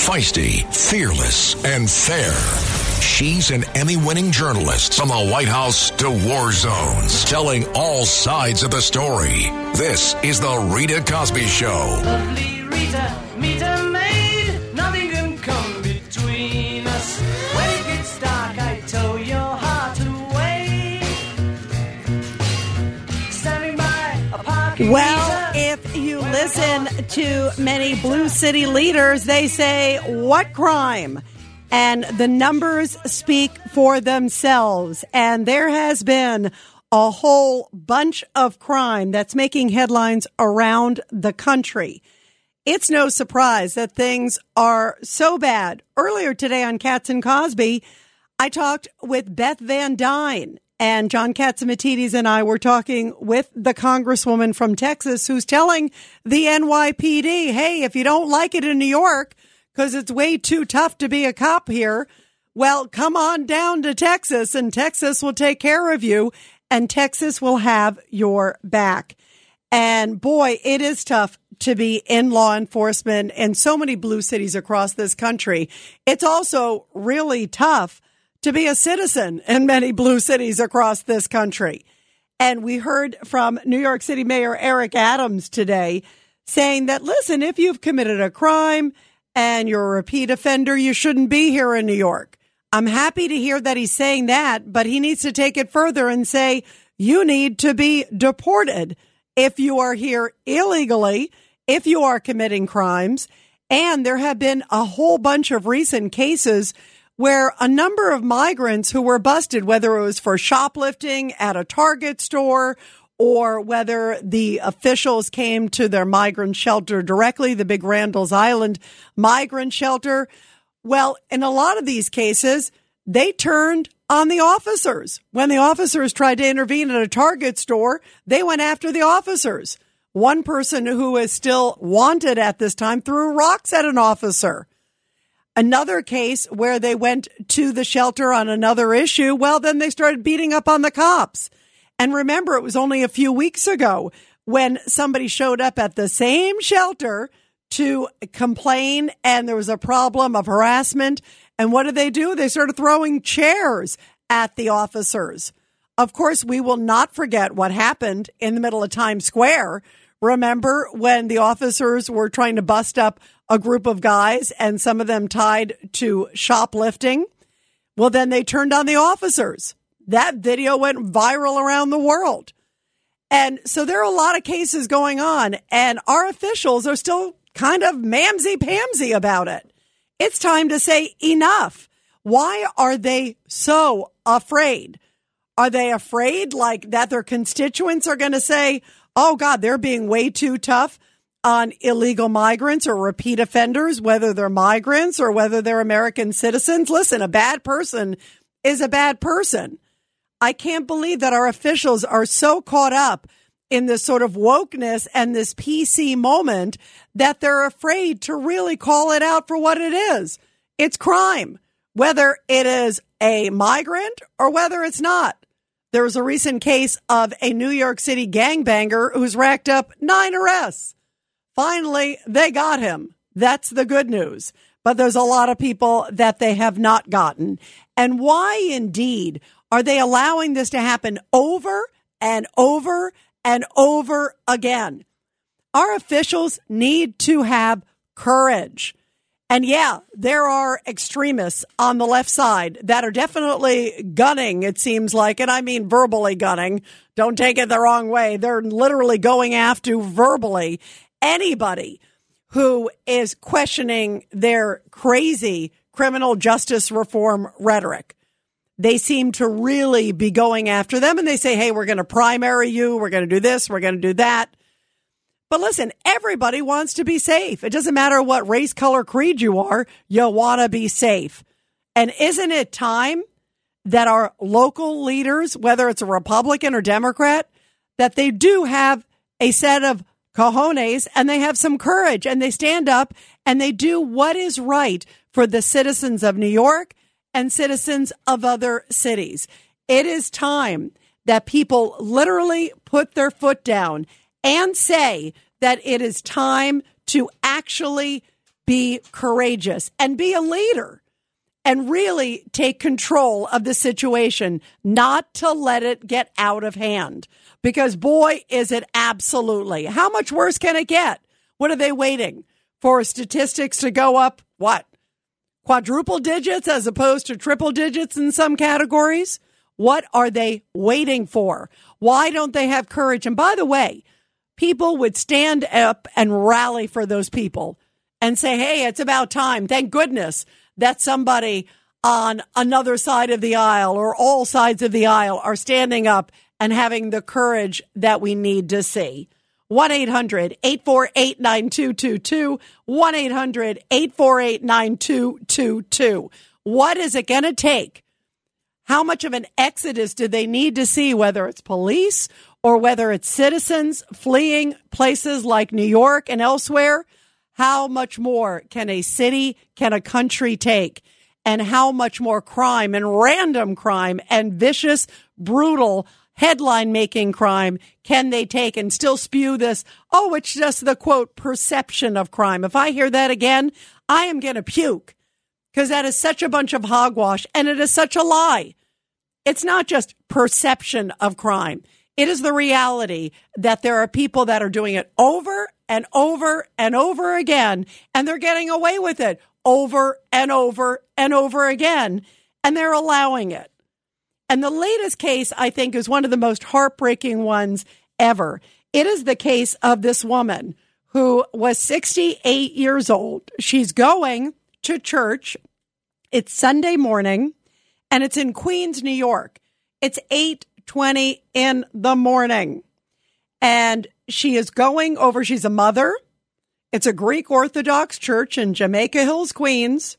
Feisty, fearless, and fair. She's an Emmy-winning journalist from the White House to war zones, telling all sides of the story. This is The Rita Cosby Show. Lovely Rita, meet a maid. Nothing can come between us. When it gets dark, I tow your heart away. Standing by a parking Well, if you listen to many Blue City leaders, they say, what crime? And the numbers speak for themselves. And there has been a whole bunch of crime that's making headlines around the country. It's no surprise that things are so bad. Earlier today on Katz and Cosby, I talked with Beth Van Dyne, and John Catsimatidis and I were talking with the congresswoman from Texas who's telling the NYPD, hey, if you don't like it in New York, because it's way too tough to be a cop here, well, come on down to Texas, and Texas will take care of you, and Texas will have your back. And boy, it is tough to be in law enforcement in so many blue cities across this country. It's also really tough to be a citizen in many blue cities across this country. And we heard from New York City Mayor Eric Adams today saying that, listen, if you've committed a crime and you're a repeat offender, you shouldn't be here in New York. I'm happy to hear that he's saying that, but he needs to take it further and say you need to be deported if you are here illegally, if you are committing crimes. And there have been a whole bunch of recent cases where a number of migrants who were busted, whether it was for shoplifting at a Target store or whether the officials came to their migrant shelter directly, the big Randall's Island migrant shelter. Well, in a lot of these cases, they turned on the officers. When the officers tried to intervene at a Target store, they went after the officers. One person who is still wanted at this time threw rocks at an officer. Another case where they went to the shelter on another issue, well, then they started beating up on the cops. And remember, it was only a few weeks ago when somebody showed up at the same shelter to complain, and there was a problem of harassment. And what did they do? They started throwing chairs at the officers. Of course, we will not forget what happened in the middle of Times Square. Remember when the officers were trying to bust up a group of guys and some of them tied to shoplifting? Well, then they turned on the officers. That video went viral around the world. And so there are a lot of cases going on, and our officials are still kind of mamsy-pamsy about it. It's time to say enough. Why are they so afraid? Are they afraid like that their constituents are going to say, oh, God, they're being way too tough on illegal migrants or repeat offenders, whether they're migrants or whether they're American citizens? Listen, a bad person is a bad person. I can't believe that our officials are so caught up in this sort of wokeness and this PC moment that they're afraid to really call it out for what it is. It's crime, whether it is a migrant or whether it's not. There was a recent case of a New York City gangbanger who's racked up 9 arrests. Finally, they got him. That's the good news. But there's a lot of people that they have not gotten. And why indeed are they allowing this to happen over and over and over again? Our officials need to have courage. And yeah, there are extremists on the left side that are definitely gunning, it seems like, and I mean verbally gunning. Don't take it the wrong way. They're literally going after verbally anybody who is questioning their crazy criminal justice reform rhetoric. They seem to really be going after them, and they say, hey, we're going to primary you. We're going to do this. We're going to do that. But listen, everybody wants to be safe. It doesn't matter what race, color, creed you are. You want to be safe. And isn't it time that our local leaders, whether it's a Republican or Democrat, that they do have a set of cojones and they have some courage and they stand up and they do what is right for the citizens of New York and citizens of other cities. It is time that people literally put their foot down and say that it is time to actually be courageous and be a leader and really take control of the situation, not to let it get out of hand. Because, boy, is it absolutely. How much worse can it get? What are they waiting for? Statistics to go up, what? Quadruple digits as opposed to triple digits in some categories? What are they waiting for? Why don't they have courage? And by the way, people would stand up and rally for those people and say, hey, it's about time. Thank goodness that somebody on another side of the aisle or all sides of the aisle are standing up and having the courage that we need to see. 1-800-848-9222, 1-800-848-9222. What is it going to take? How much of an exodus do they need to see, whether it's police or whether it's citizens fleeing places like New York and elsewhere? How much more can a city, can a country take? And how much more crime and random crime and vicious, brutal, headline-making crime can they take and still spew this, oh, it's just the, quote, perception of crime. If I hear that again, I am going to puke, because that is such a bunch of hogwash, and it is such a lie. It's not just perception of crime. It is the reality that there are people that are doing it over and over and over again, and they're getting away with it over and over and over again, and they're allowing it. And the latest case, I think, is one of the most heartbreaking ones ever. It is the case of this woman who was 68 years old. She's going to church. It's Sunday morning, and it's in Queens, New York. It's 8:20 in the morning. And she is going over, she's a mother. It's a Greek Orthodox church in Jamaica Hills, Queens.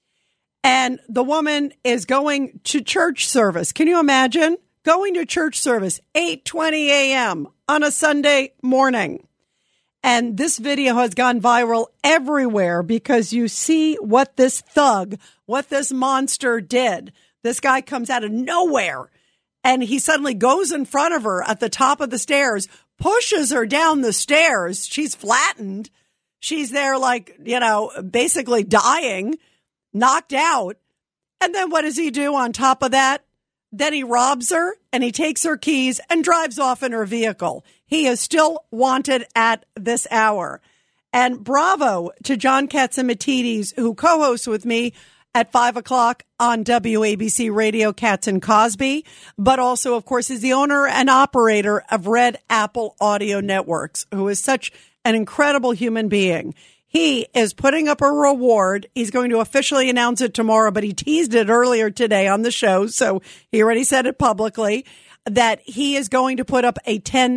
And the woman is going to church service. Can you imagine going to church service, 8:20 a.m. on a Sunday morning? And this video has gone viral everywhere because you see what this thug, what this monster did. This guy comes out of nowhere and he suddenly goes in front of her at the top of the stairs, pushes her down the stairs. She's flattened. She's there like, basically dying, knocked out. And then what does he do on top of that? Then he robs her and he takes her keys and drives off in her vehicle. He is still wanted at this hour. And bravo to John Catsimatidis, who co-hosts with me at 5 o'clock on WABC Radio, Katz and Cosby, but also, of course, is the owner and operator of Red Apple Audio Networks, who is such an incredible human being. He is putting up a reward. He's going to officially announce it tomorrow, but he teased it earlier today on the show, so he already said it publicly, that he is going to put up a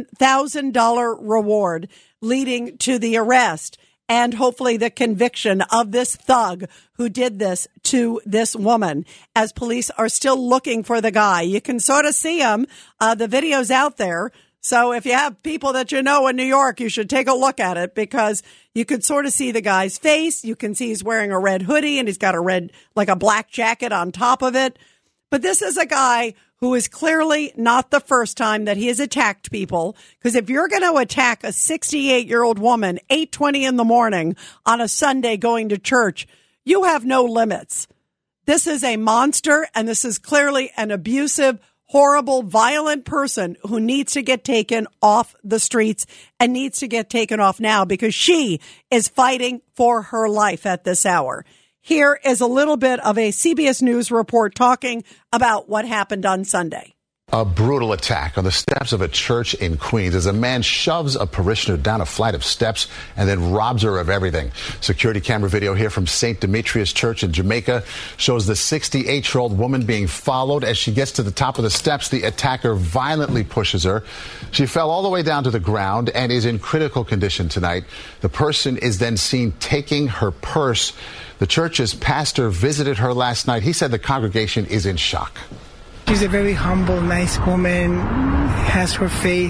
$10,000 reward leading to the arrest and hopefully the conviction of this thug who did this to this woman, as police are still looking for the guy. You can sort of see him. The video's out there. So if you have people that you know in New York, you should take a look at it, because you could sort of see the guy's face. You can see he's wearing a red hoodie and he's got a black jacket on top of it. But this is a guy who is clearly not the first time that he has attacked people. Because if you're going to attack a 68-year-old woman, 8:20 in the morning on a Sunday going to church, you have no limits. This is a monster, and this is clearly an abusive, horrible, violent person who needs to get taken off the streets and needs to get taken off now, because she is fighting for her life at this hour. Here is a little bit of a CBS News report talking about what happened on Sunday. A brutal attack on the steps of a church in Queens as a man shoves a parishioner down a flight of steps and then robs her of everything. Security camera video here from St. Demetrius Church in Jamaica shows the 68-year-old woman being followed. As she gets to the top of the steps, the attacker violently pushes her. She fell all the way down to the ground and is in critical condition tonight. The person is then seen taking her purse. The church's pastor visited her last night. He said the congregation is in shock. She's a very humble, nice woman, has her faith,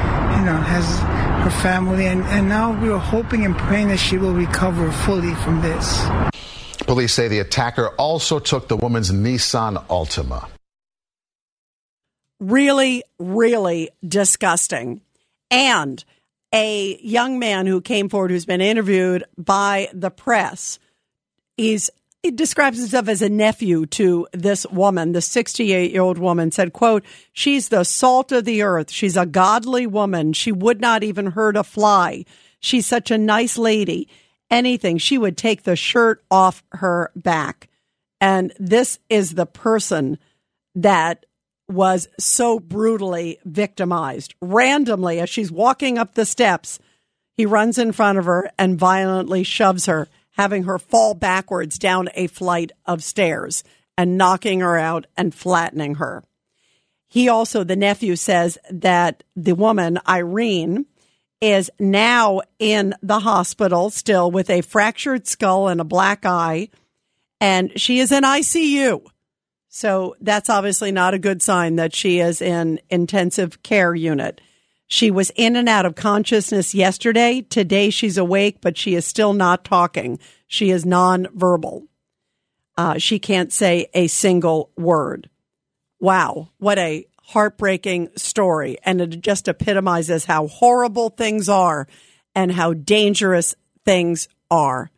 has her family, and now we are hoping and praying that she will recover fully from this. Police say the attacker also took the woman's Nissan Altima. Really, really disgusting. And a young man who came forward who's been interviewed by the press. He describes himself as a nephew to this woman. The 68-year-old woman said, quote, "She's the salt of the earth. She's a godly woman. She would not even hurt a fly. She's such a nice lady. Anything. She would take the shirt off her back." And this is the person that was so brutally victimized. Randomly, as she's walking up the steps, he runs in front of her and violently shoves her, having her fall backwards down a flight of stairs and knocking her out and flattening her. He also, the nephew, says that the woman, Irene, is now in the hospital still with a fractured skull and a black eye, and she is in ICU. So that's obviously not a good sign that she is in intensive care unit. She was in and out of consciousness yesterday. Today she's awake, but she is still not talking. She is nonverbal. She can't say a single word. Wow, what a heartbreaking story. And it just epitomizes how horrible things are and how dangerous things are.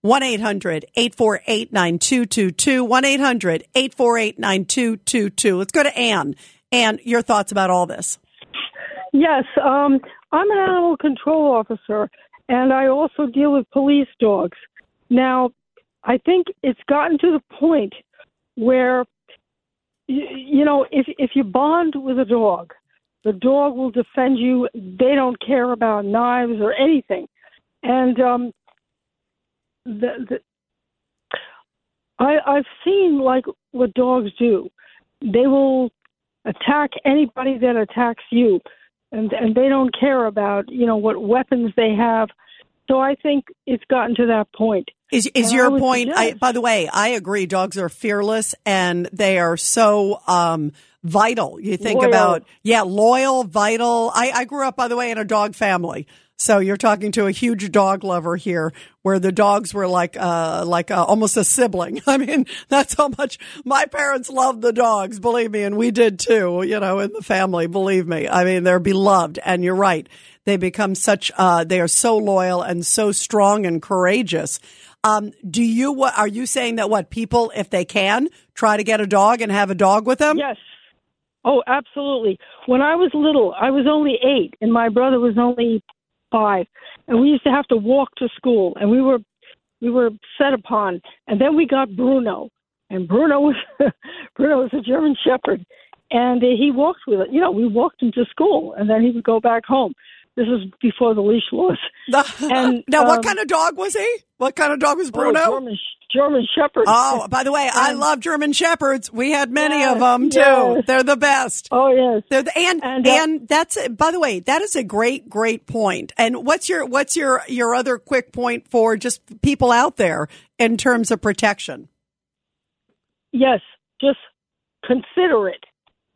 1-800-848-9222. 1-800-848-9222. Let's go to Ann. Ann, your thoughts about all this? Yes, I'm an animal control officer, and I also deal with police dogs. Now, I think it's gotten to the point where, you know, if you bond with a dog, the dog will defend you. They don't care about knives or anything. And I've seen like what dogs do. They will attack anybody that attacks you, and they don't care about, you know, what weapons they have. So I think it's gotten to that point. Is your point? By the way, I agree. Dogs are fearless and they are so vital. You think about loyal, vital. I grew up, by the way, in a dog family. So you're talking to a huge dog lover here, where the dogs were like almost a sibling. I mean, that's how much my parents loved the dogs, believe me, and we did too, you know, in the family, believe me. I mean, they're beloved, and you're right. They become such, they are so loyal and so strong and courageous. Are you saying that people, if they can, try to get a dog and have a dog with them? Yes. Oh, absolutely. When I was little, I was only 8 and my brother was only 5, and we used to have to walk to school, and we were set upon. And then we got Bruno, and Bruno was a German Shepherd, and he walked with it. You know, we walked him to school, and then he would go back home. This was before the leash laws. And now, what kind of dog was he? What kind of dog was Bruno? German Shepherd. Oh, by the way, I love German Shepherds. We had many of them too. Yes. They're the best. Oh yes. And that's, by the way, that is a great point. And what's your other quick point for just people out there in terms of protection? Yes, just consider it,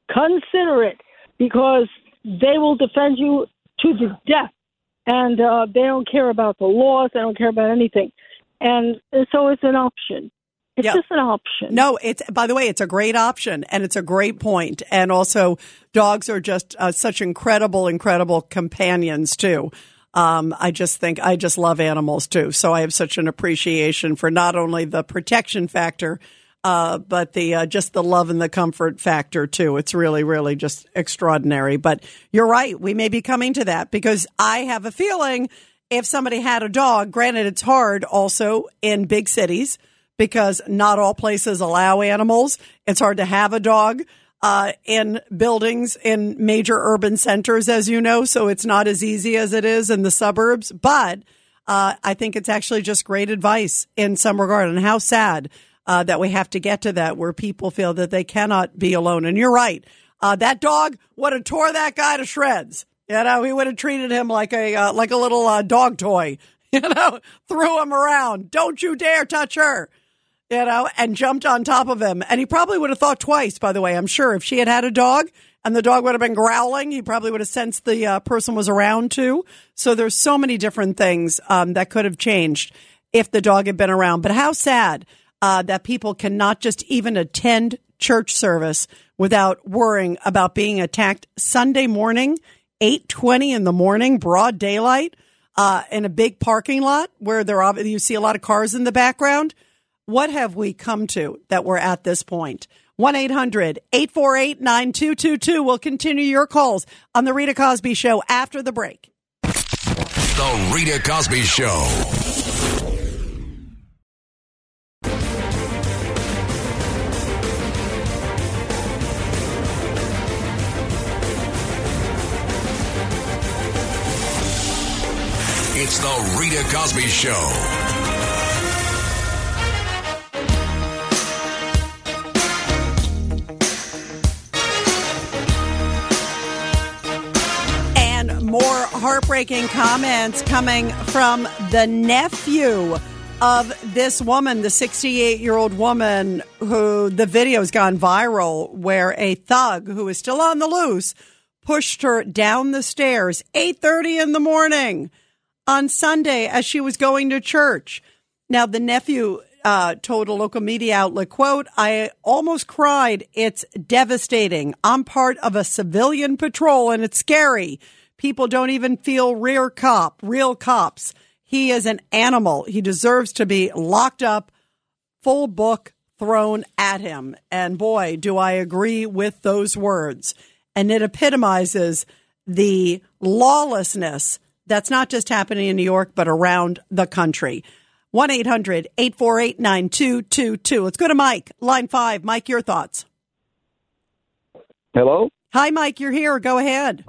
because they will defend you to the death, and they don't care about the laws. They don't care about anything. And so it's an option. It's just an option. No, by the way, it's a great option, and it's a great point. And also, dogs are just such incredible companions too. I just love animals too. So I have such an appreciation for not only the protection factor, but the just the love and the comfort factor too. It's really, really just extraordinary. But you're right. We may be coming to that, because I have a feeling if somebody had a dog, granted, it's hard also in big cities because not all places allow animals. It's hard to have a dog in buildings in major urban centers, as you know, so it's not as easy as it is in the suburbs. But I think it's actually just great advice in some regard. And how sad that we have to get to that, where people feel that they cannot be alone. And you're right. That dog would have tore that guy to shreds. You know, he would have treated him like a little dog toy, you know, threw him around. Don't you dare touch her, you know, and jumped on top of him. And he probably would have thought twice, by the way. I'm sure if she had a dog and the dog would have been growling, he probably would have sensed the person was around too. So there's so many different things that could have changed if the dog had been around. But how sad that people cannot just even attend church service without worrying about being attacked Sunday morning 8:20 in the morning, broad daylight, in a big parking lot where you see a lot of cars in the background. What have we come to that we're at this point? 1-800-848-9222. We'll continue your calls on The Rita Cosby Show after the break. The Rita Cosby Show. It's The Rita Cosby Show. More heartbreaking comments coming from the nephew of this woman, the 68-year-old woman who the video's gone viral, where a thug who is still on the loose pushed her down the stairs 8:30 in the morning on Sunday as she was going to church. Now, the nephew told a local media outlet, quote, "I almost cried. It's devastating. I'm part of a civilian patrol and it's scary. People don't even feel real cops. He is an animal. He deserves to be locked up, full book thrown at him." And boy, do I agree with those words. And it epitomizes the lawlessness that's not just happening in New York, but around the country. 1-800-848-9222. Let's go to Mike, line 5. Mike, your thoughts. Hello? Hi, Mike. You're here. Go ahead.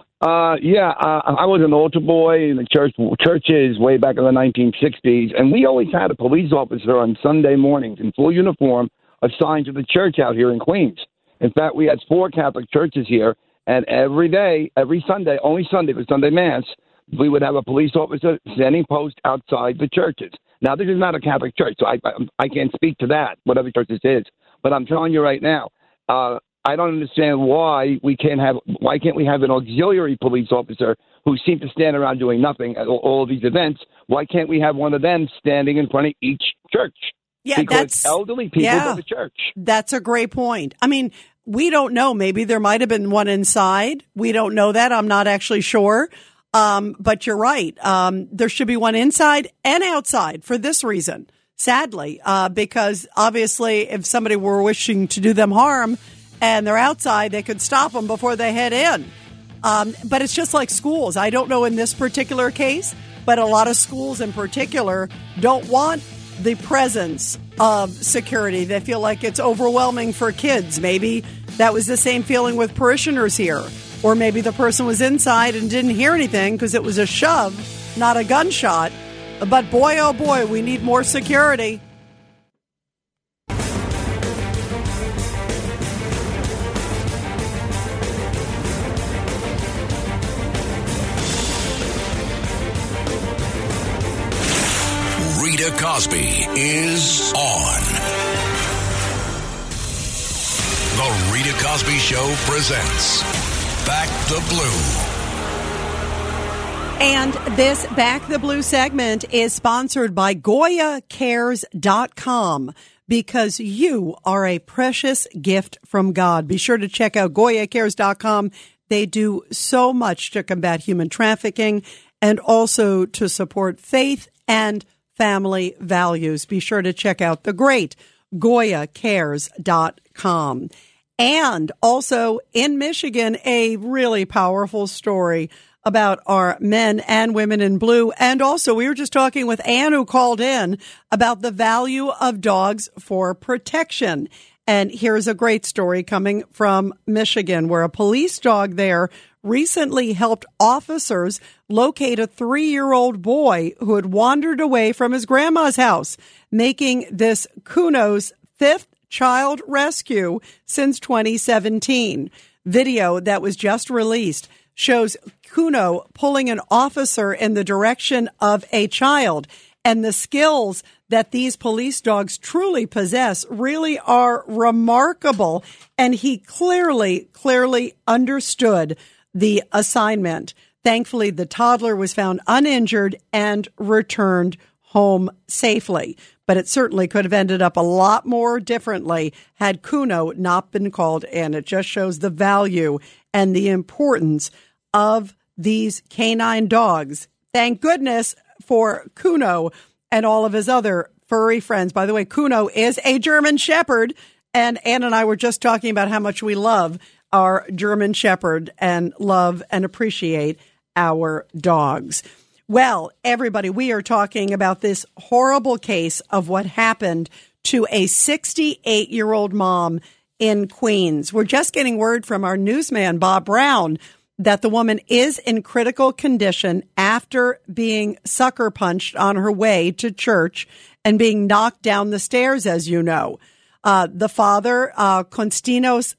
I was an altar boy in the churches way back in the 1960s, and we always had a police officer on Sunday mornings in full uniform assigned to the church out here in Queens. In fact, we had 4 Catholic churches here, and every day, every Sunday, only Sunday for Sunday Mass, we would have a police officer standing post outside the churches. Now, this is not a Catholic church, so I can't speak to that, whatever church this is. But I'm telling you right now, I don't understand why we can't have an auxiliary police officer who seems to stand around doing nothing at all of these events. Why can't we have one of them standing in front of each church? Yeah, because elderly people go to church. That's a great point. I mean, we don't know. Maybe there might have been one inside. We don't know that. I'm not actually sure. But you're right. There should be one inside and outside for this reason, sadly, because obviously if somebody were wishing to do them harm, and they're outside, they could stop them before they head in. But it's just like schools. I don't know in this particular case, but a lot of schools in particular don't want the presence of security. They feel like it's overwhelming for kids. Maybe that was the same feeling with parishioners here. Or maybe the person was inside and didn't hear anything because it was a shove, not a gunshot. But boy, oh boy, we need more security. Rita Cosby is on. The Rita Cosby Show presents Back the Blue. And this Back the Blue segment is sponsored by GoyaCares.com, because you are a precious gift from God. Be sure to check out GoyaCares.com. They do so much to combat human trafficking and also to support faith and family values. Be sure to check out the great GoyaCares.com. And also in Michigan, a really powerful story about our men and women in blue. And also, we were just talking with Ann, who called in, about the value of dogs for protection. And here's a great story coming from Michigan, where a police dog there recently helped officers locate a 3-year-old boy who had wandered away from his grandma's house, making this Kuno's 5th child rescue since 2017. Video that was just released shows Kuno pulling an officer in the direction of a child. And the skills that these police dogs truly possess really are remarkable. And he clearly understood the assignment. Thankfully, the toddler was found uninjured and returned home safely. But it certainly could have ended up a lot more differently had Kuno not been called in. It just shows the value and the importance of these canine dogs. Thank goodness for Kuno and all of his other furry friends. By the way, Kuno is a German Shepherd, and Ann and I were just talking about how much we love our German Shepherd and love and appreciate our dogs. Well, everybody, we are talking about this horrible case of what happened to a 68-year-old mom in Queens. We're just getting word from our newsman, Bob Brown, that the woman is in critical condition after being sucker punched on her way to church and being knocked down the stairs, as you know. The father, Konstantinos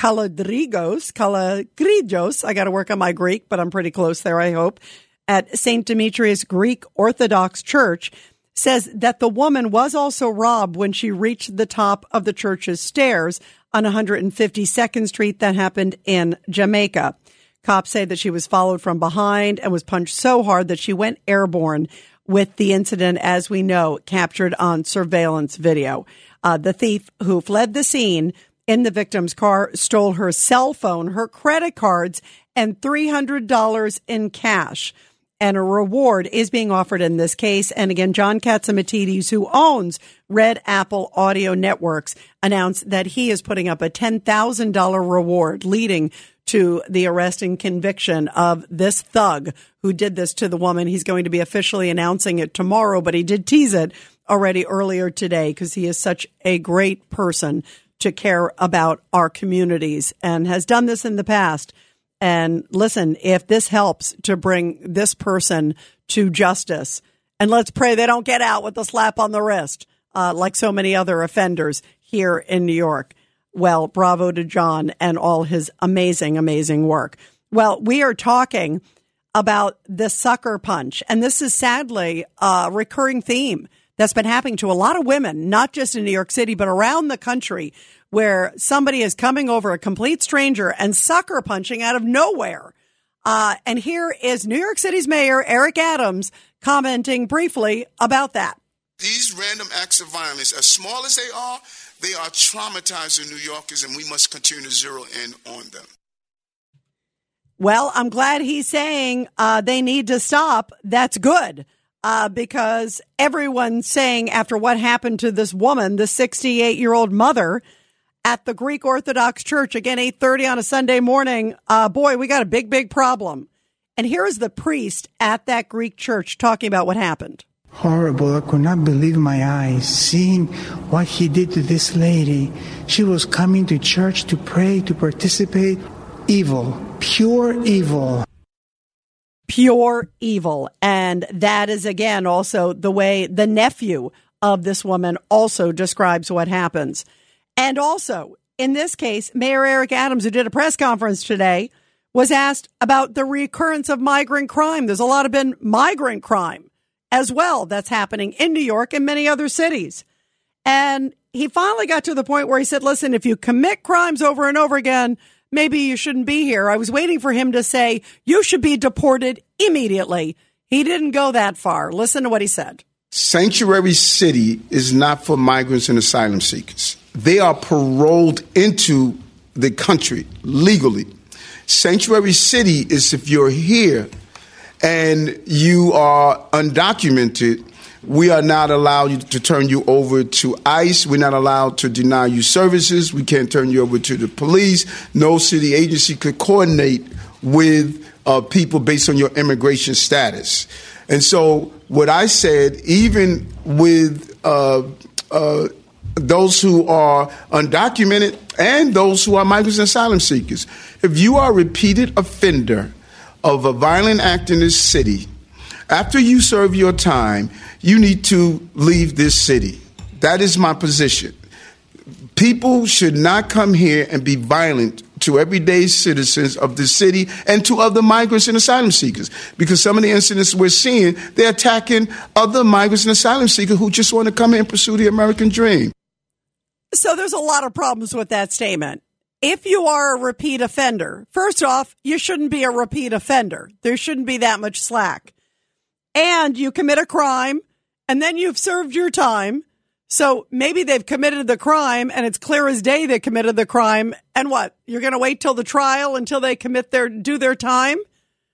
Kalagridjos, I got to work on my Greek, but I'm pretty close there, I hope, at St. Demetrius Greek Orthodox Church, says that the woman was also robbed when she reached the top of the church's stairs on 152nd Street. That happened in Jamaica. Cops say that she was followed from behind and was punched so hard that she went airborne, with the incident, as we know, captured on surveillance video. The thief who fled the scene in the victim's car stole her cell phone, her credit cards, and $300 in cash. And a reward is being offered in this case. And again, John Catsimatidis, who owns Red Apple Audio Networks, announced that he is putting up a $10,000 reward, leading to the arrest and conviction of this thug who did this to the woman. He's going to be officially announcing it tomorrow, but he did tease it already earlier today because he is such a great person to care about our communities and has done this in the past. And listen, if this helps to bring this person to justice, and let's pray they don't get out with a slap on the wrist, like so many other offenders here in New York. Well, bravo to John and all his amazing, amazing work. Well, we are talking about the sucker punch, and this is sadly a recurring theme that's been happening to a lot of women, not just in New York City, but around the country, where somebody is coming over a complete stranger and sucker punching out of nowhere. And here is New York City's Mayor Eric Adams commenting briefly about that. These random acts of violence, as small as they are traumatizing New Yorkers, and we must continue to zero in on them. Well, I'm glad he's saying they need to stop. That's good. Because everyone's saying after what happened to this woman, the 68-year-old mother at the Greek Orthodox Church, again, 8:30 on a Sunday morning, boy, we got a big, big problem. And here is the priest at that Greek church talking about what happened. Horrible. I could not believe my eyes, seeing what he did to this lady. She was coming to church to pray, to participate. Evil, pure evil. Pure evil. And that is, again, also the way the nephew of this woman also describes what happens. And also, in this case, Mayor Eric Adams, who did a press conference today, was asked about the recurrence of migrant crime. There's a lot of been migrant crime as well that's happening in New York and many other cities. And he finally got to the point where he said, listen, if you commit crimes over and over again, maybe you shouldn't be here. I was waiting for him to say, you should be deported immediately. He didn't go that far. Listen to what he said. Sanctuary City is not for migrants and asylum seekers. They are paroled into the country legally. Sanctuary City is if you're here and you are undocumented, we are not allowed to turn you over to ICE. We're not allowed to deny you services. We can't turn you over to the police. No city agency could coordinate with people based on your immigration status. And so what I said, even with those who are undocumented and those who are migrants and asylum seekers, if you are a repeated offender of a violent act in this city, after you serve your time, you need to leave this city. That is my position. People should not come here and be violent to everyday citizens of the city and to other migrants and asylum seekers. Because some of the incidents we're seeing, they're attacking other migrants and asylum seekers who just want to come here and pursue the American dream. So there's a lot of problems with that statement. If you are a repeat offender, first off, you shouldn't be a repeat offender. There shouldn't be that much slack. And you commit a crime, and then you've served your time. So maybe they've committed the crime, and it's clear as day they committed the crime. And what? You're going to wait till the trial until they do their time?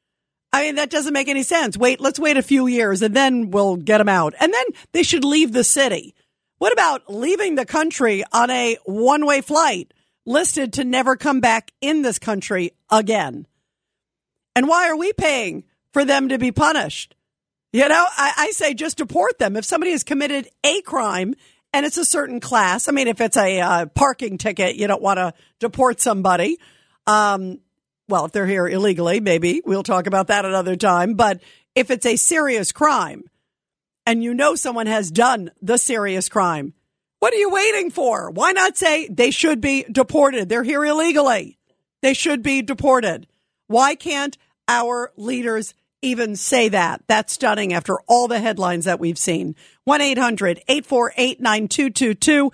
I mean, that doesn't make any sense. Let's wait a few years and then we'll get them out. And then they should leave the city. What about leaving the country on a one-way flight listed to never come back in this country again? And why are we paying for them to be punished? You know, I say just deport them. If somebody has committed a crime and it's a certain class, I mean, if it's a parking ticket, you don't want to deport somebody. Well, if they're here illegally, maybe we'll talk about that another time. But if it's a serious crime and you know someone has done the serious crime, what are you waiting for? Why not say they should be deported? They're here illegally. They should be deported. Why can't our leaders even say that? That's stunning after all the headlines that we've seen. 1-800-848-9222.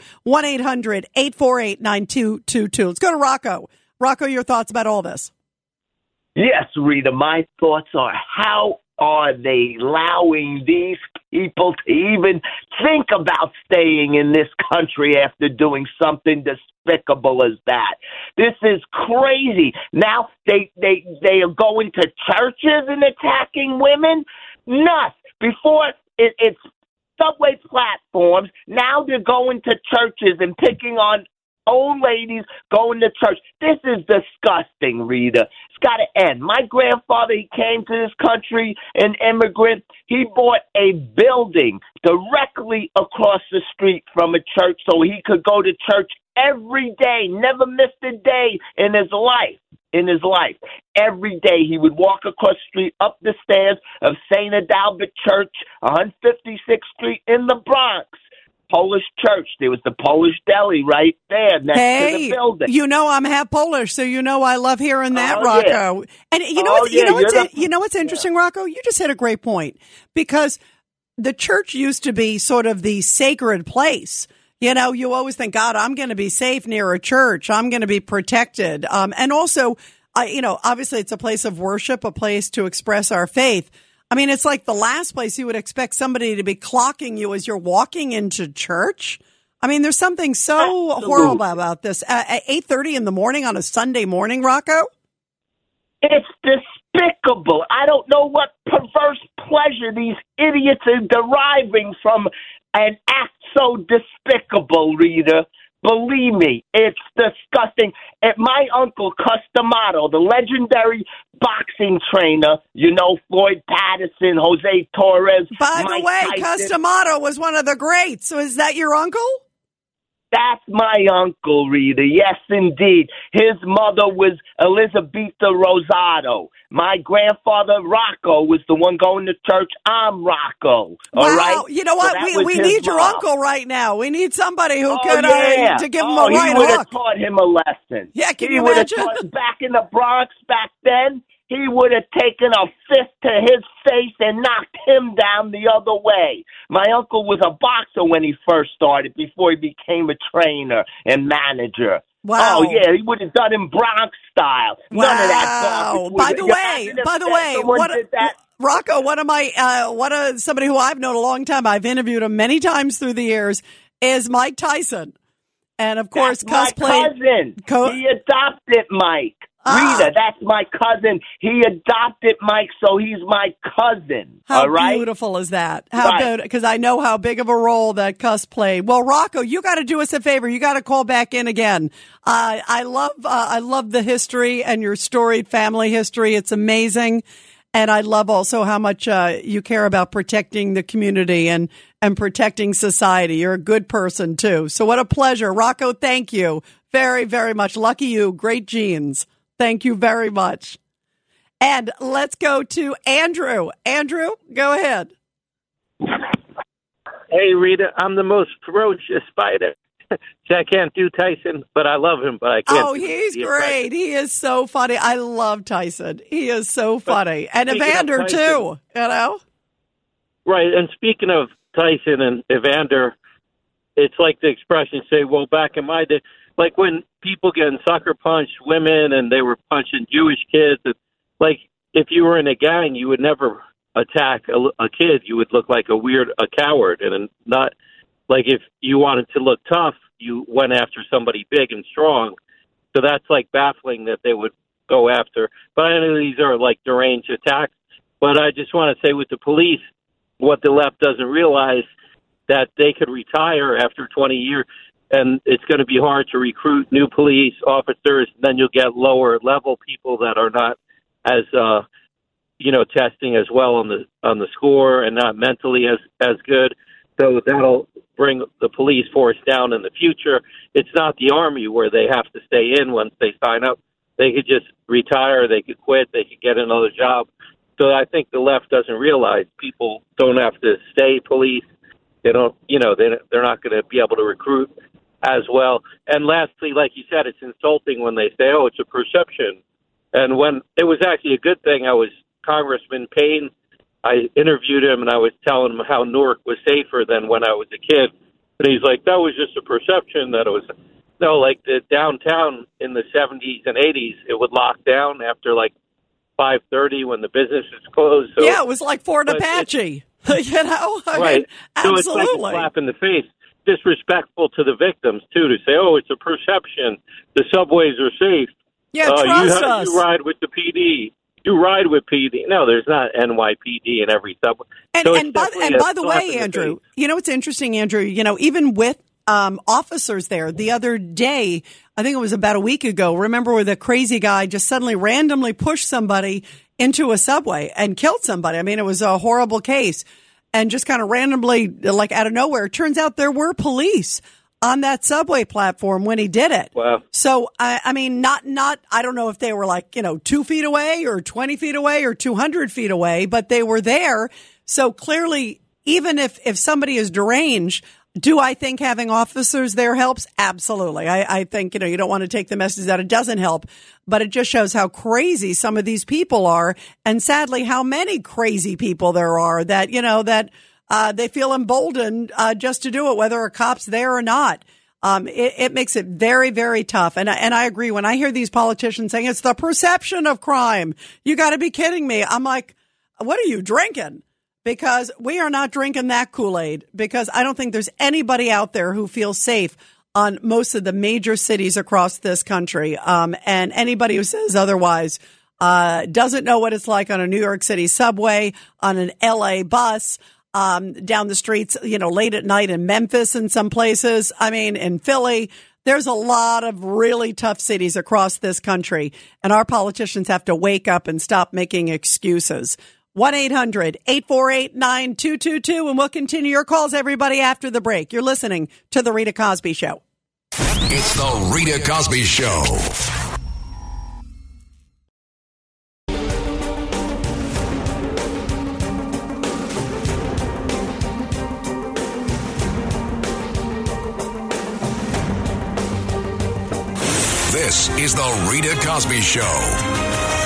1-800-848-9222. Let's go to Rocco. Rocco, your thoughts about all this? Yes, Rita, my thoughts are, how are they allowing these people to even think about staying in this country after doing something despicable as that? This is crazy. Now they are going to churches and attacking women? Nuts. Before it's subway platforms. Now they're going to churches and picking on old ladies going to church. This is disgusting, Rita. It's got to end. My grandfather, he came to this country, an immigrant. He bought a building directly across the street from a church so he could go to church every day, never missed a day in his life. Every day he would walk across the street up the stairs of St. Adalbert Church, 156th Street in the Bronx. Polish church. There was the Polish deli right there next to the building. You know I'm half Polish, so you know I love hearing that, Rocco. Yeah. And you know what's interesting, Rocco? You just hit a great point, because the church used to be sort of the sacred place. You know, you always think, God, I'm going to be safe near a church. I'm going to be protected. And also, obviously it's a place of worship, a place to express our faith. I mean, it's like the last place you would expect somebody to be clocking you as you're walking into church. I mean, there's something so horrible about this. At 8:30 in the morning on a Sunday morning, Rocco? It's despicable. I don't know what perverse pleasure these idiots are deriving from an act so despicable, Rita. Believe me, it's disgusting. My uncle, Customato, the legendary boxing trainer, Floyd Patterson, Jose Torres. By the way, Tyson. Customato was one of the greats. So is that your uncle? That's my uncle, Rita. Yes, indeed. His mother was Elizabetta Rosado. My grandfather, Rocco, was the one going to church. I'm Rocco. Wow. All right? You know what? So we need your uncle right now. We need somebody who could to give him a right hook. He would have hook. taught him a lesson. Yeah, can you imagine? Back in the Bronx back then, he would have taken a fist to his face and knocked him down the other way. My uncle was a boxer when he first started, before he became a trainer and manager. Wow. Oh, yeah, he would have done him Bronx style. Wow. None of that. By the way, Rocco, somebody who I've known a long time, I've interviewed him many times through the years, is Mike Tyson. And, of course, that's my cousin. He adopted Mike. Rita, that's my cousin. He adopted Mike, so he's my cousin. How all right? beautiful is that? How good? Because I know how big of a role that Cuss played. Well, Rocco, you got to do us a favor. You got to call back in again. I love the history and your storied family history. It's amazing. And I love also how much you care about protecting the community and protecting society. You're a good person, too. So what a pleasure. Rocco, thank you very, very much. Lucky you. Great genes. Thank you very much. And let's go to Andrew. Andrew, go ahead. Hey, Rita, I'm the most ferocious fighter. I can't do Tyson, but I love him, but I can't. Oh, he's great. He is so funny. I love Tyson. He is so funny. And Evander, too, Right, and speaking of Tyson and Evander, it's like the expression say, well, back in my day, like when people getting sucker punched women and they were punching Jewish kids, like if you were in a gang, you would never attack a kid. You would look like a coward, and not like if you wanted to look tough, you went after somebody big and strong. So that's like baffling that they would go after. But I know these are like deranged attacks. But I just want to say with the police, what the left doesn't realize that they could retire after 20 years, and it's going to be hard to recruit new police officers. Then you'll get lower level people that are not as testing as well on the score and not mentally as good. So that'll bring the police force down in the future. It's not the Army where they have to stay in once they sign up. They could just retire, they could quit, they could get another job. So I think the left doesn't realize people don't have to stay police. They don't, they're not going to be able to recruit as well. And lastly, like you said, it's insulting when they say, oh, it's a perception. And when it was actually a good thing, I was Congressman Payne. I interviewed him and I was telling him how Newark was safer than when I was a kid. And he's like, that was just a perception that it was. No, like the downtown in the 70s and 80s, it would lock down after like 5:30 when the businesses closed. So, yeah, it was like Fort Apache. I right. mean, so absolutely. it's like a slap in the face. Disrespectful to the victims, too, to say, oh, it's a perception. The subways are safe. Yeah, trust us. You ride with the PD. You ride with PD. No, there's not NYPD in every subway. And by the way, Andrew, it's interesting, Andrew, even with officers there the other day, I think it was about a week ago, remember where the crazy guy just suddenly randomly pushed somebody into a subway and killed somebody. I mean, it was a horrible case and just kind of randomly, like out of nowhere, it turns out there were police on that subway platform when he did it. Wow. So, I mean, not, I don't know if they were like, 2 feet away or 20 feet away or 200 feet away, but they were there. So clearly, even if somebody is deranged, do I think having officers there helps? Absolutely. I think, you don't want to take the message that it doesn't help, but it just shows how crazy some of these people are. And sadly, how many crazy people there are that, they feel emboldened just to do it, whether a cop's there or not. It makes it very, very tough. And I agree. When I hear these politicians saying it's the perception of crime, you got to be kidding me. I'm like, what are you drinking? Because we are not drinking that Kool-Aid, because I don't think there's anybody out there who feels safe on most of the major cities across this country. And anybody who says otherwise doesn't know what it's like on a New York City subway, on an LA bus, down the streets, late at night in Memphis and some places. I mean, in Philly. There's a lot of really tough cities across this country, and our politicians have to wake up and stop making excuses. 1-800-848-9222, and we'll continue your calls, everybody, after the break. You're listening to The Rita Cosby Show. It's The Rita Cosby Show. This is The Rita Cosby Show.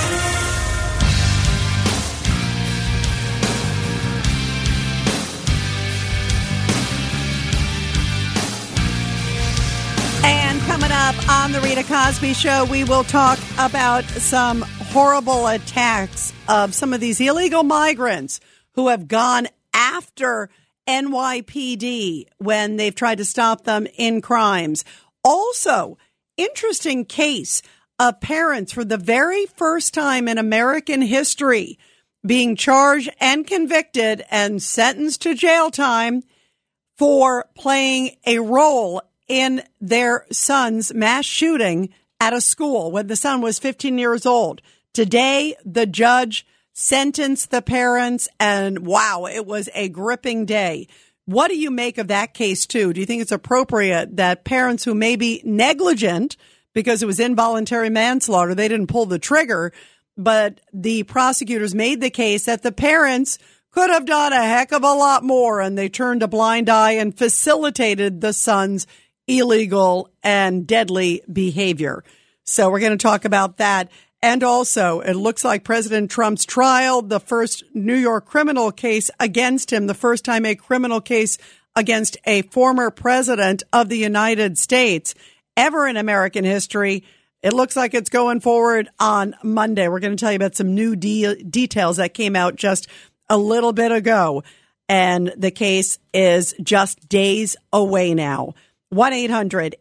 Coming up on The Rita Cosby Show, we will talk about some horrible attacks of some of these illegal migrants who have gone after NYPD when they've tried to stop them in crimes. Also, interesting case of parents for the very first time in American history being charged and convicted and sentenced to jail time for playing a role in their son's mass shooting at a school when the son was 15 years old. Today, the judge sentenced the parents, and wow, it was a gripping day. What do you make of that case, too? Do you think it's appropriate that parents who may be negligent because it was involuntary manslaughter, they didn't pull the trigger, but the prosecutors made the case that the parents could have done a heck of a lot more, and they turned a blind eye and facilitated the son's illegal and deadly behavior. So we're going to talk about that. And also, it looks like President Trump's trial, the first New York criminal case against him, the first time a criminal case against a former president of the United States ever in American history. It looks like it's going forward on Monday. We're going to tell you about some new details that came out just a little bit ago. And the case is just days away now.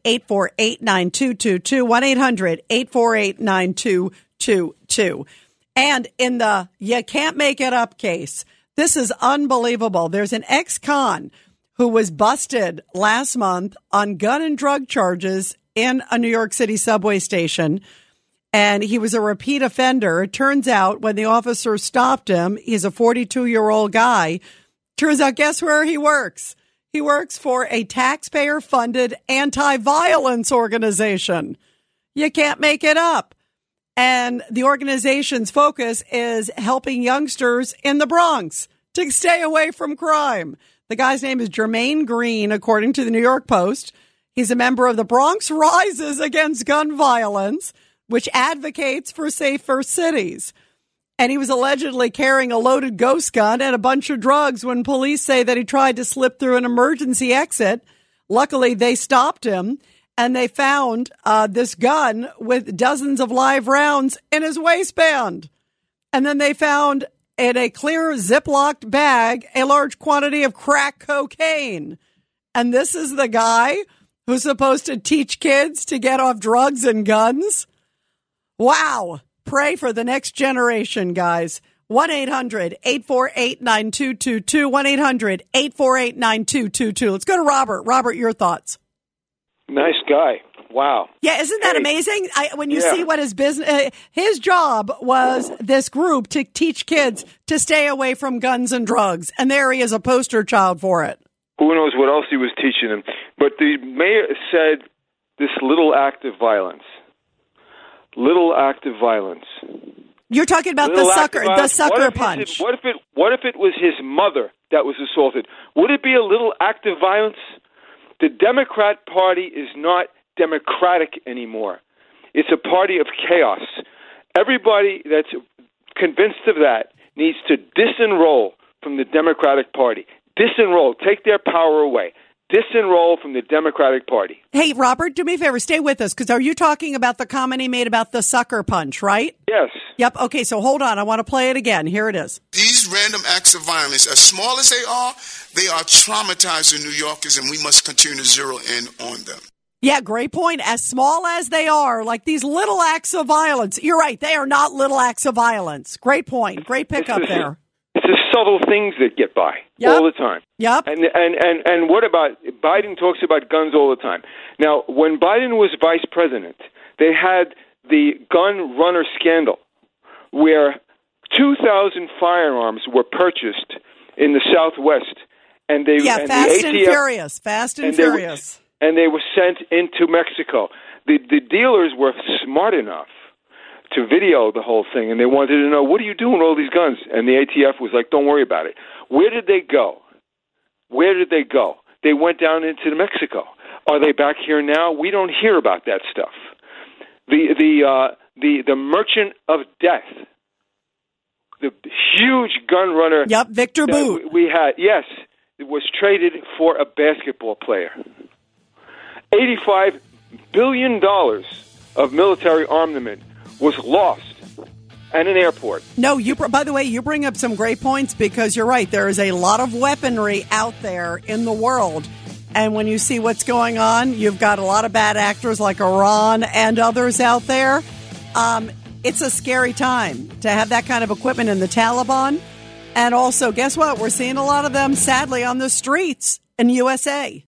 1-800-848-9222, 1-800-848-9222. And in the you can't make it up case, this is unbelievable. There's an ex-con who was busted last month on gun and drug charges in a New York City subway station. And he was a repeat offender. It turns out when the officer stopped him, he's a 42-year-old guy. Turns out, guess where he works? He works for a taxpayer-funded anti-violence organization. You can't make it up. And the organization's focus is helping youngsters in the Bronx to stay away from crime. The guy's name is Jermaine Green, according to the New York Post. He's a member of the Bronx Rises Against Gun Violence, which advocates for safer cities. And he was allegedly carrying a loaded ghost gun and a bunch of drugs when police say that he tried to slip through an emergency exit. Luckily, they stopped him. And they found this gun with dozens of live rounds in his waistband. And then they found in a clear Ziploc bag a large quantity of crack cocaine. And this is the guy who's supposed to teach kids to get off drugs and guns? Wow. Pray for the next generation, guys. 1-800-848-9222. 1-800-848-9222. Let's go to Robert. Robert, your thoughts. Nice guy. Wow. Yeah, isn't that amazing? When you see what his business, his job was this group to teach kids to stay away from guns and drugs. And there he is, a poster child for it. Who knows what else he was teaching them. But the mayor said this little act of violence. Little act of violence. You're talking about the sucker punch. What if it was his mother that was assaulted? Would it be a little act of violence? The Democrat Party is not democratic anymore. It's a party of chaos. Everybody that's convinced of that needs to disenroll from the Democratic Party. Disenroll. Take their power away. Disenroll from the Democratic Party. Hey, Robert, do me a favor. Stay with us, because are you talking about the comment he made about the sucker punch, right? Yes. Yep. Okay, so hold on. I want to play it again. Here it is. These random acts of violence, as small as they are traumatizing New Yorkers, and we must continue to zero in on them. Yeah, great point. As small as they are, like these little acts of violence. You're right. They are not little acts of violence. Great point. Great pickup there. It's the subtle things that get by all the time. Yep. And what about Biden talks about guns all the time. Now, when Biden was vice president, they had the gun runner scandal where 2,000 firearms were purchased in the Southwest. And they Fast and Furious. And they were sent into Mexico. The dealers were smart enough to video the whole thing, and they wanted to know, what are you doing with all these guns? And the ATF was like, don't worry about it. Where did they go? They went down into Mexico. Are they back here now? We don't hear about that stuff. The merchant of death, the huge gun runner. Yep, Victor Boot. We had, yes, it was traded for a basketball player. $85 billion of military armament was lost at an airport. No, by the way, you bring up some great points, because you're right. There is a lot of weaponry out there in the world. And when you see what's going on, you've got a lot of bad actors like Iran and others out there. It's a scary time to have that kind of equipment in the Taliban. And also, guess what? We're seeing a lot of them, sadly, on the streets in USA.